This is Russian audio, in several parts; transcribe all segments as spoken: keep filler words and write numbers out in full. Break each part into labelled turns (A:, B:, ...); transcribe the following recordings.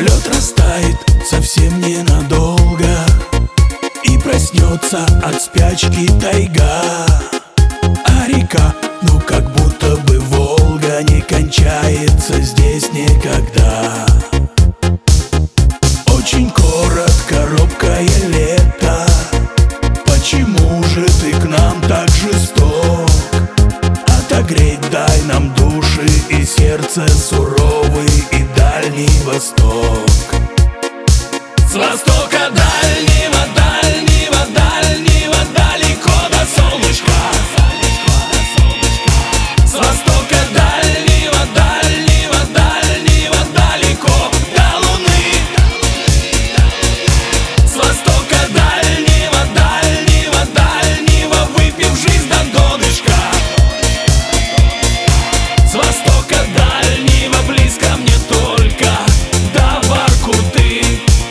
A: Лед растает совсем ненадолго, и проснется от спячки тайга. А река, ну как будто бы Волга, не кончается здесь никогда. Очень коротко, робкое лето, почему же ты к нам так жесток? Отогреть дай нам души и сердце, суровый и Дальний Восток. С востока дальнего, дальнего, дальнего, далеко до солнышка. С востока дальнего, дальнего, дальнего, далеко до луны. С востока дальнего, дальнего, дальнего, выпив жизнь до донышка. С востока дальнего, близко мне только до Воркуты.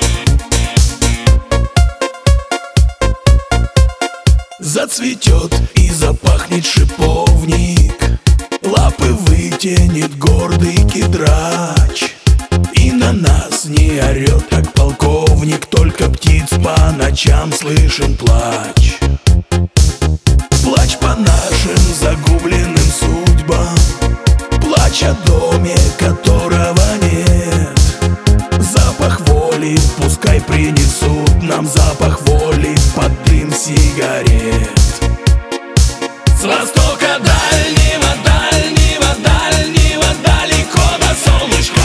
A: Зацветет и запахнет шиповник, лапы вытянет гордый кедрач, и на нас не орет, как полковник, только птиц по ночам слышен плач. Плач по нашим загубленным судьбам, плач о доме, которого нет. Запах воли пускай принесут нам, запах воли под дым сигарет. С востока дальнего, дальнего, дальнего, далеко до солнышка.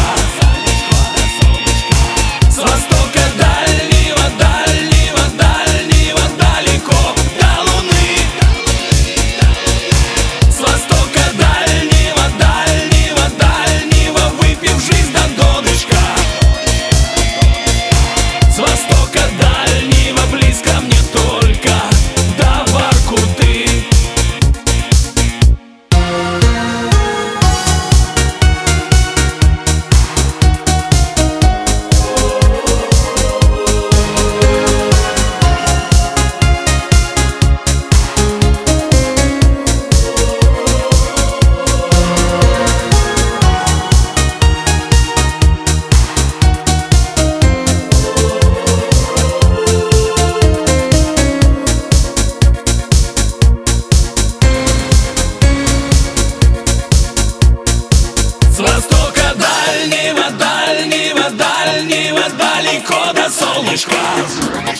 A: С востока дальнего, дальнего, дальнего, далеко до луны. С востока дальнего, дальнего, дальнего, выпив жизнь до донышка. С востока дальнего, близко мне только до Воркуты. С востока дальнего, дальнего, дальнего, далеко до солнышка.